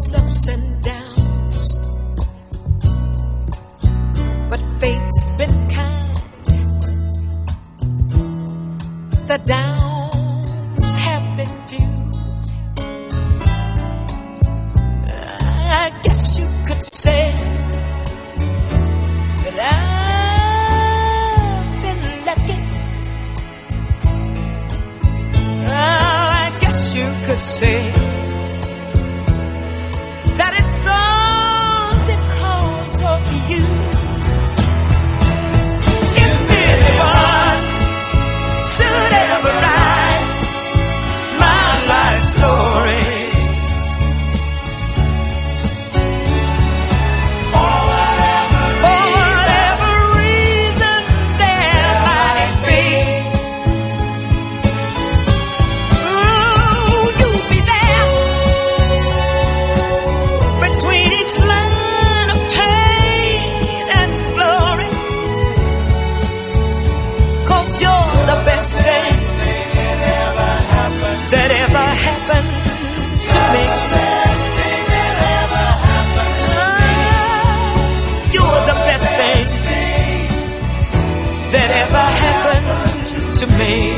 life's ups and downs, but fate's been kind. The downs have been few. I guess you could say that I've been lucky. I guess you could say that it's all because of you. If anyone should ever write my life story, for whatever reason there might be, ooh, you'll be there between each line of pain and glory, 'cause you're the best thing that ever happened to me. You're the best thing that ever happened to me.